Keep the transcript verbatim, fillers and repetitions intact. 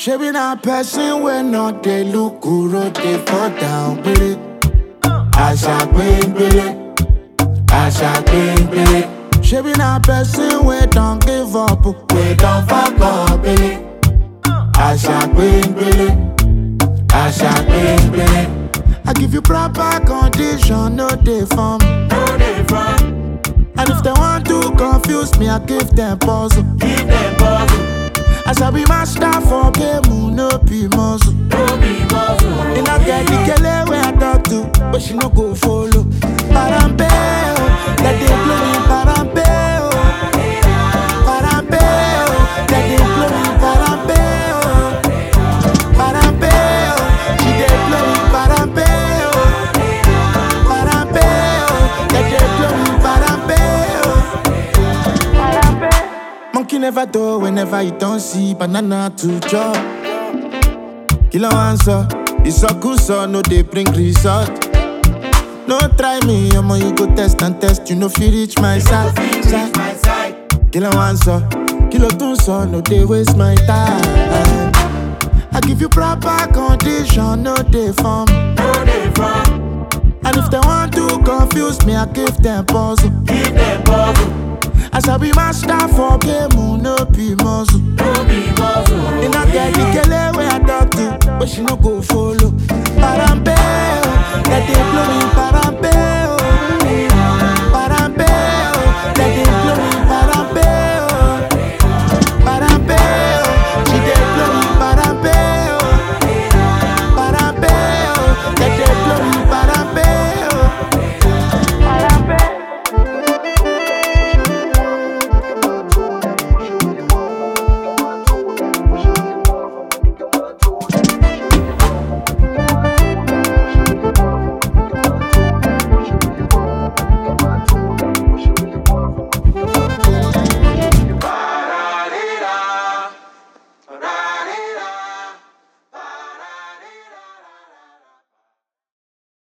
She be not person when not they look good, they fall down with it. I shall queen with it. I shall queen with it. She be not person we don't give up, we don't fuck up with it. I shall queen with it. I shall queen with it. I give you proper condition, no day from, no day from. And if they want to confuse me, I give them puzzle, give them puzzle. I shall be master for game, no be muscle, no be muscle. And I get the kele where I talk to, but she no go follow. Parambe, let them blow me, parambe, parambe, let them blow me, parambe, parambe, she dey blow me, parambe, parambe, let them blow me, parambe, parambe. Monkey never do whenever you don't see banana to chop. Kilo answer, it's a good son, no they bring result. No try me, omo you go test and test, you no fit reach my side. side. Kilo answer, kilo two son, no they waste my time. I give you proper condition, no they form, no they form. And if they want to confuse me, I give them puzzle, give them puzzle. I shall be master for game, no be muscle, no be muscle. And I get the kele where I talk to, but she no go follow. Parambe, let them blow me, parambe.